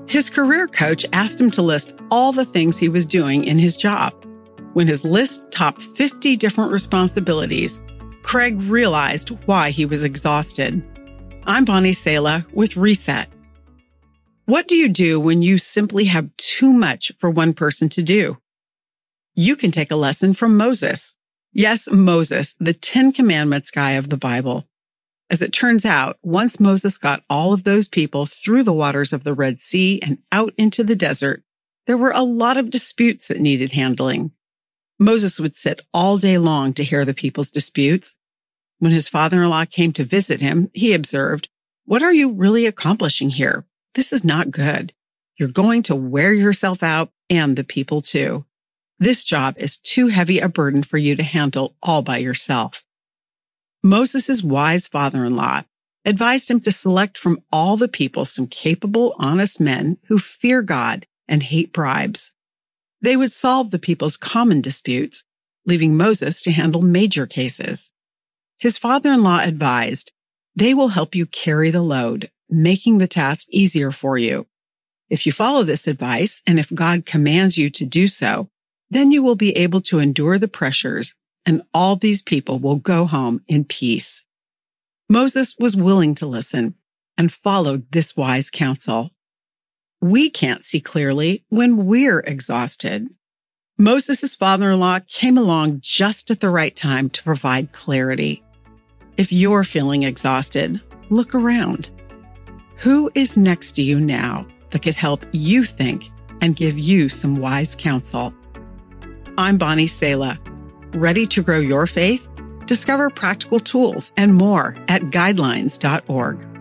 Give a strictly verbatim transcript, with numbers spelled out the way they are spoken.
His career coach asked him to list all the things he was doing in his job. When his list topped fifty different responsibilities, Craig realized why he was exhausted. I'm Bonnie Sala with Reset. What do you do when you simply have too much for one person to do? You can take a lesson from Moses. Yes, Moses, the Ten Commandments guy of the Bible. As it turns out, once Moses got all of those people through the waters of the Red Sea and out into the desert, there were a lot of disputes that needed handling. Moses would sit all day long to hear the people's disputes. When his father-in-law came to visit him, he observed, "What are you really accomplishing here? This is not good. You're going to wear yourself out and the people too. This job is too heavy a burden for you to handle all by yourself." Moses' wise father-in-law advised him to select from all the people some capable, honest men who fear God and hate bribes. They would solve the people's common disputes, leaving Moses to handle major cases. His father-in-law advised, "They will help you carry the load, making the task easier for you. If you follow this advice, and if God commands you to do so, then you will be able to endure the pressures, and all these people will go home in peace." Moses was willing to listen and followed this wise counsel. We can't see clearly when we're exhausted. Moses' father-in-law came along just at the right time to provide clarity. If you're feeling exhausted, look around. Who is next to you now that could help you think and give you some wise counsel? I'm Bonnie Sala. Ready to grow your faith? Discover practical tools and more at guidelines dot org.